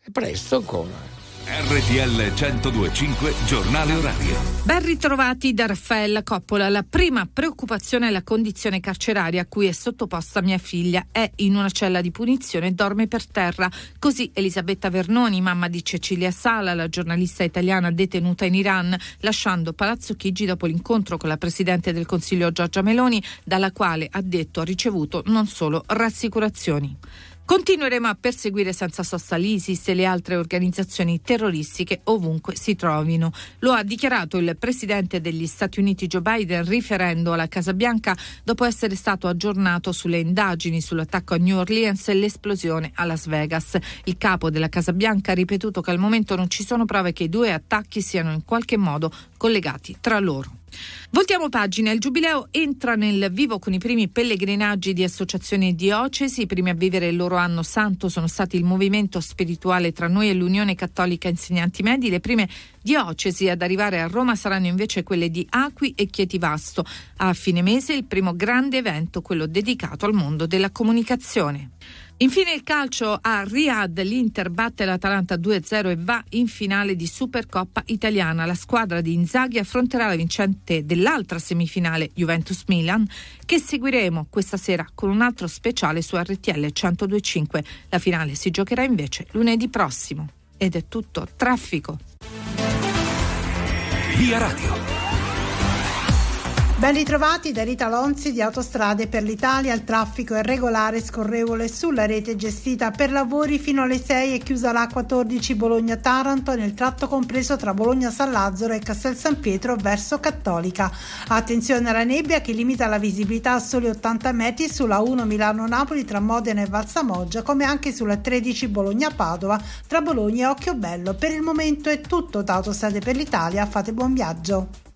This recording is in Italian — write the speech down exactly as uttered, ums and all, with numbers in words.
presto con R T L centodue e cinque giornale orario. Ben ritrovati da Raffaella Coppola. La prima preoccupazione è la condizione carceraria a cui è sottoposta mia figlia. È in una cella di punizione e dorme per terra. Così Elisabetta Vernoni, mamma di Cecilia Sala, la giornalista italiana detenuta in Iran, lasciando Palazzo Chigi dopo l'incontro con la Presidente del Consiglio Giorgia Meloni, dalla quale, ha detto, ha ricevuto non solo rassicurazioni. Continueremo a perseguire senza sosta l'ISIS e le altre organizzazioni terroristiche ovunque si trovino. Lo ha dichiarato il presidente degli Stati Uniti Joe Biden riferendo alla Casa Bianca dopo essere stato aggiornato sulle indagini sull'attacco a New Orleans e l'esplosione a Las Vegas. Il capo della Casa Bianca ha ripetuto che al momento non ci sono prove che i due attacchi siano in qualche modo collegati tra loro. Voltiamo pagina. Il Giubileo entra nel vivo con i primi pellegrinaggi di associazioni e diocesi. I primi a vivere il loro anno santo sono stati il Movimento Spirituale Tra Noi e l'Unione Cattolica Insegnanti Medi. Le prime diocesi ad arrivare a Roma saranno invece quelle di Acqui e Chietivasto. A fine mese il primo grande evento, quello dedicato al mondo della comunicazione. Infine il calcio a Riyadh, l'Inter batte l'Atalanta due a zero e va in finale di Supercoppa italiana. La squadra di Inzaghi affronterà la vincente dell'altra semifinale Juventus-Milan, che seguiremo questa sera con un altro speciale su R T L centodue e cinque. La finale si giocherà invece lunedì prossimo. Ed è tutto. Traffico. Via Radio. Ben ritrovati da Rita Lonzi di Autostrade per l'Italia. Il traffico è regolare e scorrevole sulla rete gestita per lavori fino alle sei. È chiusa l'A quattordici Bologna-Taranto nel tratto compreso tra Bologna-San Lazzaro e Castel San Pietro verso Cattolica. Attenzione alla nebbia che limita la visibilità a soli ottanta metri sulla uno Milano-Napoli tra Modena e Valsamoggia, come anche sulla tredici Bologna-Padova tra Bologna e Occhiobello. Per il momento è tutto da Autostrade per l'Italia. Fate buon viaggio.